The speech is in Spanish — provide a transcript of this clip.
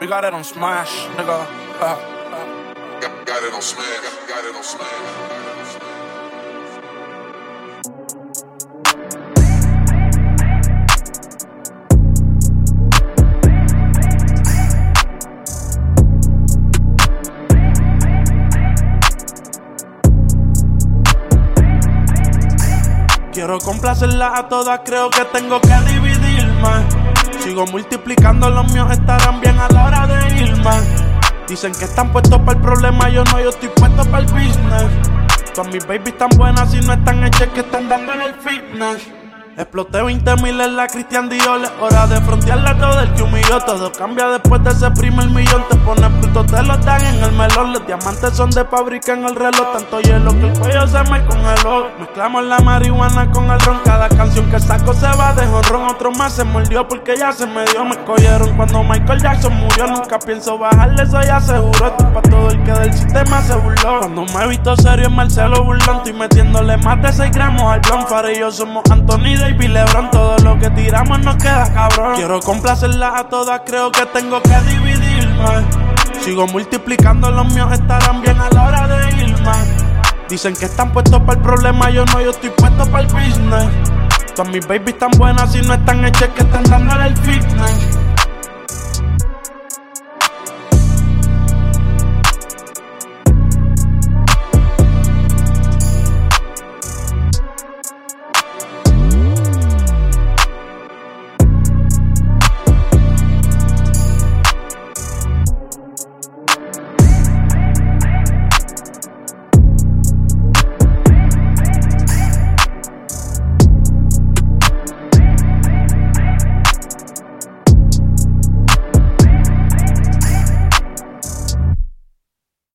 We got it on smash, nigga. Got it on smash. Got it on smash. Quiero complacerlas a todas, creo que tengo que dividirme. Sigo multiplicando, los míos estarán bien a la hora de irme. Dicen que están puestos para el problema, yo estoy puesto para el business. Todas mis babies tan buenas y no están hechas que están dando en el fitness. Exploté 20,000 en la Christian Dior. Hora de frontearla todo el que humilló. Todo cambia después de ese primer millón. Te pones bruto, te lo dan en el melón. Los diamantes son de fábrica en el reloj. Tanto hielo que el cuello se me congeló. Mezclamos la marihuana con el ron. Cada canción que saco se va de jonrón. Otro más se mordió porque ya se me dio. Me escogieron cuando Michael Jackson murió. Nunca pienso bajarle, eso ya seguro. Esto es pa' todo el que del sistema se burló. Cuando me he visto serio en Marcelo Burlón. Estoy metiéndole más de 6 gramos al blon. Fare y yo somos Anthony Davis LeBron, todo lo que tiramos nos queda cabrón. Quiero complacerlas a todas, creo que tengo que dividirme. Sigo multiplicando, los míos estarán bien a la hora de irme. Dicen que están puestos para el problema, yo estoy puesto para el business. Todas mis babies tan buenas y no están hechas que están dándole el fitness.